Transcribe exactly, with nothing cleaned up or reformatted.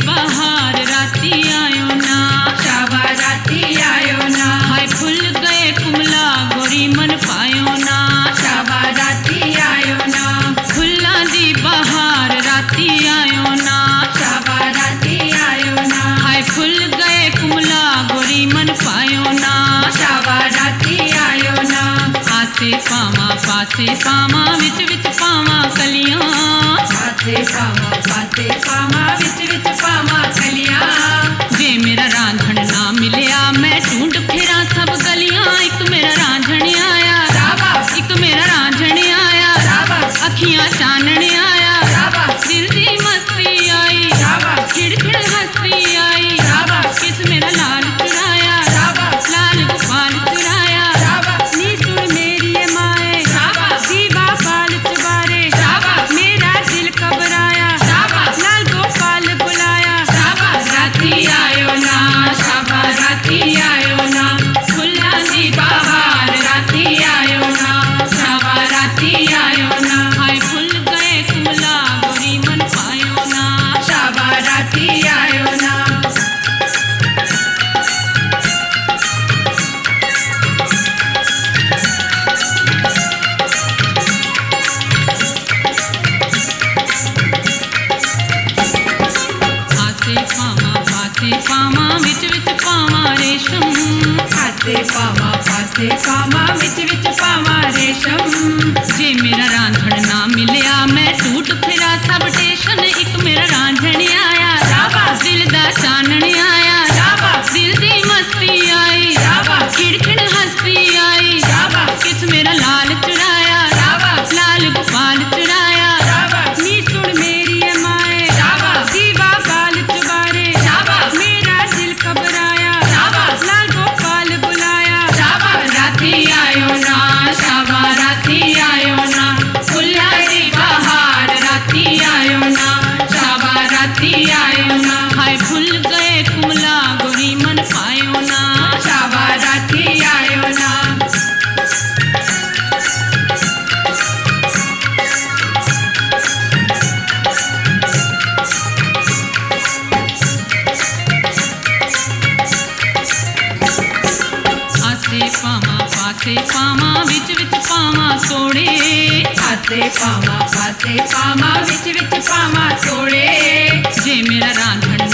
बहार राती आयो ना, शाबा राती आयो ना, हाय फुल गए कुमला गोरी मन पायो ना, शाबा राती आयो ना, फुल्लां दी बहार राती आयो ना, शाबा राती आयो ना, हाय फुल गए कुमला गोरी मन पायो ना, शाबा राती आयो ना, आसे पावा पासे पावा विच विच पावा कलियां, पासे पावा पासे पावा विच विच पावा कलियां, जे मेरा रांझण ना मिलिया मैं ढूंढ फिरा सब गलियां, एक मेरा रांझण आया, शाबाश, एक मेरा रांझण आया, शाबाश, अखियां चानने आया, शाबाश, दिल दी मस्ती आई, शाबाश, खिड़खिड़ हस्ती आई, शाबाश, किस मेरा लाल चुराया, शाबाश, लाल गोपाल चुराया, शाबाश, नी सुन मेरी ये माए, शाबाश, दीवा बाल चुबारे, शाबाश, मेरा दिल घबराया, शाबाश, लाल गोपाल बुलाया, शाबा राती आयो ना, शाबा राती आयो ना, फुल्लां दी बहार राती आयो ना, शाबा राती आयो ना, हाय फुल गए कुमला गोरी मन पायो ना, शाबा राती आयो ना, आसे पावा पासे पावा विच विच पावा रेशम, पासे पावा पासे पावा विच विच पावा रेशम, जे मेरा रांझण ना मिलिया मैं टूट फिरा सब टेशन, एक मेरा रांझण आया, शाबाश, दिल दा चानण आया, शाबाश, दिल दी मस्ती आई, शाबाश, खिड़खिड़ हस्ती आई, शाबाश, किस मेरा लाल चुराया, शाबाश, लाल गोपाल चुराया, शाबाश, नी सुन मेरी ये माए, शाबाश, दीवा बाल चुबारे, शाबाश, मेरा दिल घबराया, शाबाश, लाल गोपाल बुलाया, शाबा राती आयो ना, शाबा राती आयो ना, फुल्लां दी बहार राती आयो ना, शाबा राती आयो ना, हाय फुल गए कुमला गोरी मन पायो ना, शाबा राती आयो ना, आसे पावा पासे पावा विच विच पावा तोड़े, पासे पावा पासे पावा विच विच पावा तोड़े, जे मेरा रांझण